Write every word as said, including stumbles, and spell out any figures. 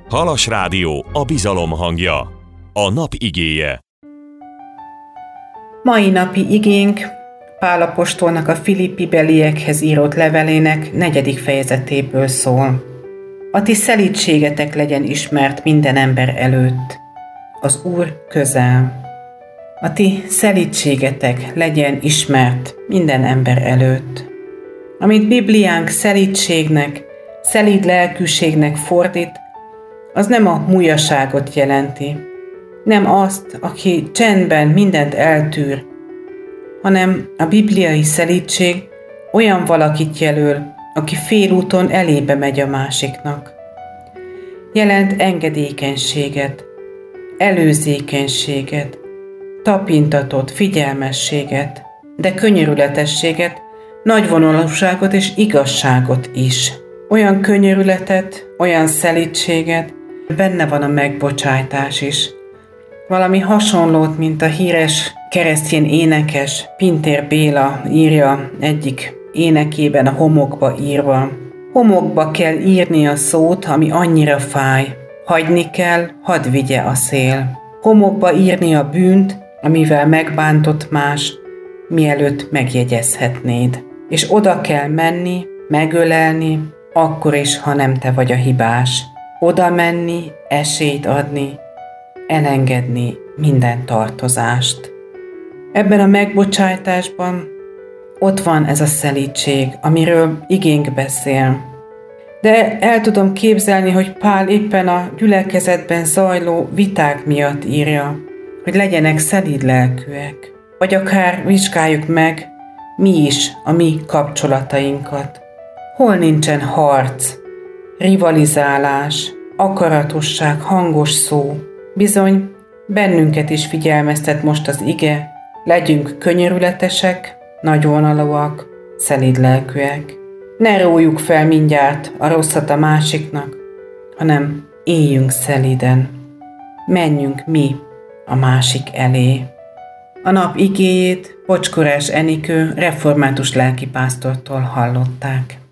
Halas Rádió, a bizalom hangja. A nap igéje. Mai napi igénk Pál apostolnak a Filippi-beliekhez írott levelének negyedik fejezetéből szól. A ti szelídségetek legyen ismert minden ember előtt. Az Úr közel. A ti szelídségetek legyen ismert minden ember előtt. Amit Bibliánk szelídségnek, szelíd lelkűségnek fordít, az nem a mújaságot jelenti, nem azt, aki csendben mindent eltűr, hanem a bibliai szelídség olyan valakit jelöl, aki félúton elébe megy a másiknak. Jelent engedékenységet, előzékenységet, tapintatot, figyelmességet, de könyörületességet, nagyvonalúságot és igazságot is. Olyan könyörületet, olyan szelídséget, benne van a megbocsájtás is. Valami hasonlót, mint a híres keresztény énekes Pintér Béla írja egyik énekében, a Homokba írva. Homokba kell írni a szót, ami annyira fáj. Hagyni kell, hadd vigye a szél. Homokba írni a bűnt, amivel megbántott más, mielőtt megjegyezhetnéd. És oda kell menni, megölelni, akkor is, ha nem te vagy a hibás. Oda menni, esélyt adni, elengedni minden tartozást. Ebben a megbocsájtásban ott van ez a szelídség, amiről igénk beszél. De el tudom képzelni, hogy Pál éppen a gyülekezetben zajló viták miatt írja, hogy legyenek szelíd lelkűek. Vagy akár vizsgáljuk meg, mi is a mi kapcsolatainkat. Hol nincsen harc, rivalizálás, akaratosság, hangos szó. Bizony, bennünket is figyelmeztet most az ige, legyünk könyörületesek, nagyvonalúak, szelíd lelkűek. Ne rójuk fel mindjárt a rosszat a másiknak, hanem éljünk szelíden. Menjünk mi a másik elé. A nap igéjét Pocskorás Enikő református lelkipásztortól hallották.